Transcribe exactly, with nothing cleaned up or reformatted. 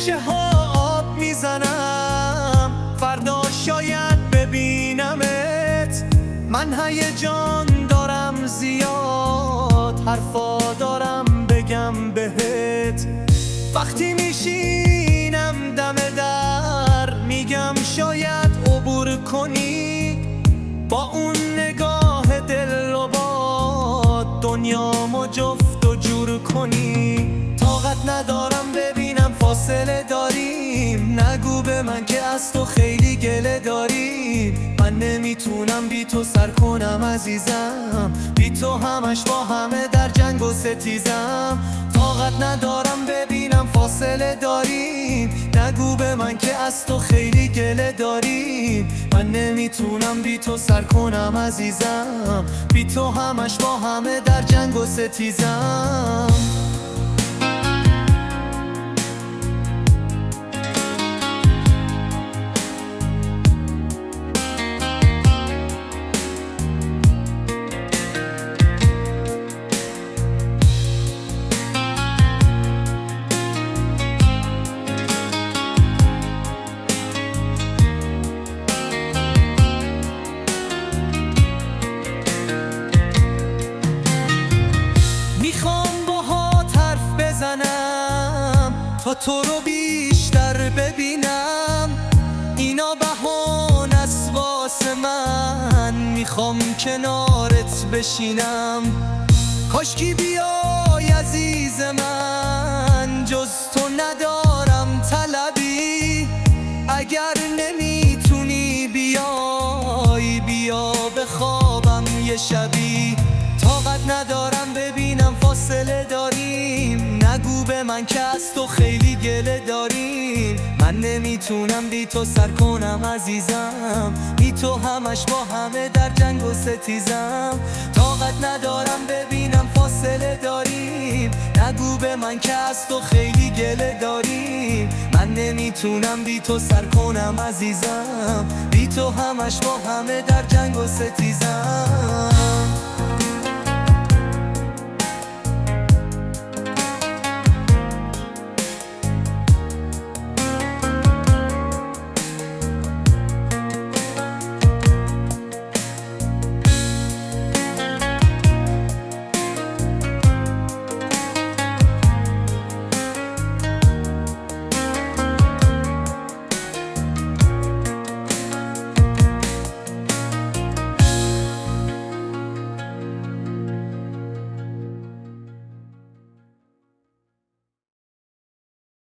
کوچه ها آب میزنم، فردا شاید ببینمت. من هیجان دارم زیاد، حرفا دارم بگم بهت. وقتی میشینم دم در میگم شاید عبور کنی، با اون نگاه دلربات دنیامو جفت و جور کنی. طاقت ندارم ببینم فاصله داریم، نگو به من که از تو خیلی گله داریم. من نمیتونم بی تو سر کنم عزیزم، بی تو همش با همه در جنگ و ستیزم. طاقت ندارم ببینم فاصله داریم، نگو به من که از تو خیلی گله داریم. من نمیتونم بی تو سر کنم عزیزم، بی تو همش با همه در جنگ و ستیزم. تا تو رو بیشتر ببینم، اینا بهانه است واسه من. میخوام کنارت بشینم، کاشکی بیای عزیز من. جز تو ندارم طلبی، اگر نمیتونی بیای بیا بخوابم یه شبی. طاقت ندارم ببینم فاصله داریم، نگو به من که از تو خیلی گله داریم. من نمیتونم بی تو سر کنم عزیزم، بی تو همش با همه در جنگ و ستیزم. طاقت ندارم ببینم فاصله داریم، نگو به من که از تو خیلی گله داریم. من نمیتونم بی تو سر کنم عزیزم، بی تو همش با همه در جنگ و ستیزم.